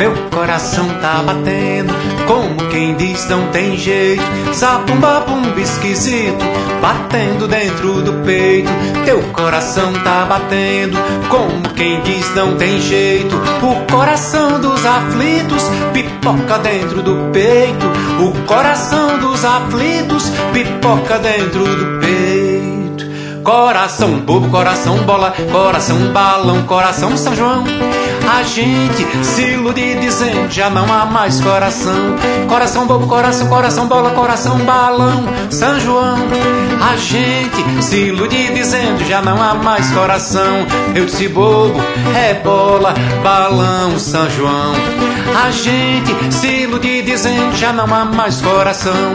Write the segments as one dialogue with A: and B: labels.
A: Meu coração tá batendo, como quem diz não tem jeito. Zabumba bumba esquisito, batendo dentro do peito. Teu coração tá batendo, como quem diz não tem jeito. O coração dos aflitos pipoca dentro do peito. O coração dos aflitos pipoca dentro do peito. Coração bobo, coração bola, coração balão, coração São João. A gente se ilude dizendo já não há mais coração. Coração bobo, coração bola, coração balão, São João. A gente se ilude dizendo já não há mais coração. Eu disse bobo, é bola, balão, São João. A gente se ilude dizendo já não há mais coração.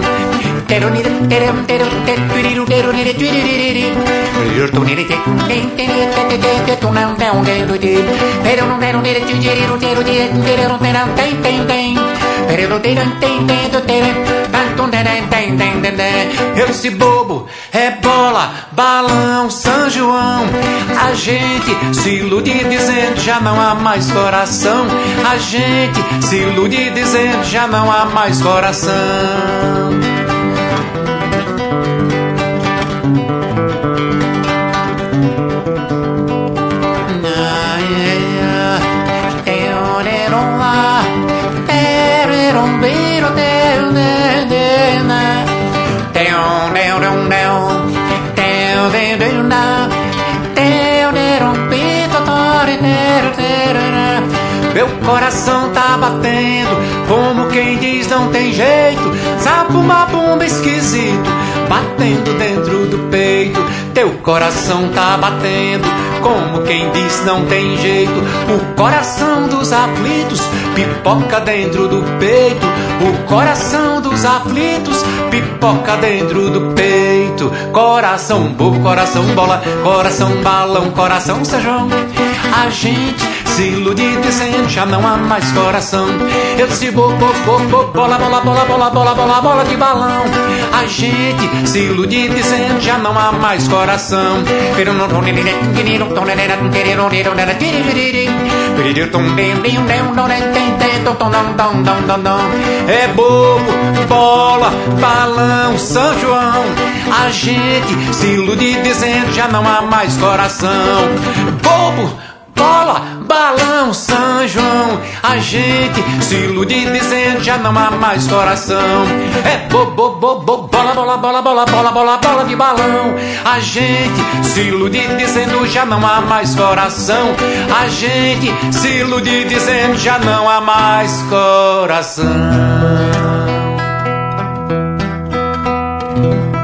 A: Eu disse bobo, é bola, balão, São João. A gente se ilude dizendo já não há mais coração. A gente se ilude dizendo já não há mais coração. Meu coração tá batendo, como quem diz não tem jeito. Zabumba bumba esquisito, batendo dentro do peito. Teu coração tá batendo, como quem diz não tem jeito. O coração dos aflitos pipoca dentro do peito. O coração dos aflitos pipoca dentro do peito. Coração bobo, coração bola, coração balão, coração São João. A gente se ilude dizendo já não há mais coração. Eu disse bola, bola, bola, bola, bola, bola, bola de balão. A gente se ilude dizendo já não há mais coração. É bobo, bola, balão, São João. A gente se ilude dizendo já não há mais coração. Bobo, bola, balão, São João. A gente se ilude dizendo já não há mais coração. É bobo, bola, bola, bola, bola, bola, bola, bola de balão. A gente se ilude dizendo já não há mais coração. A gente se ilude dizendo já não há mais coração.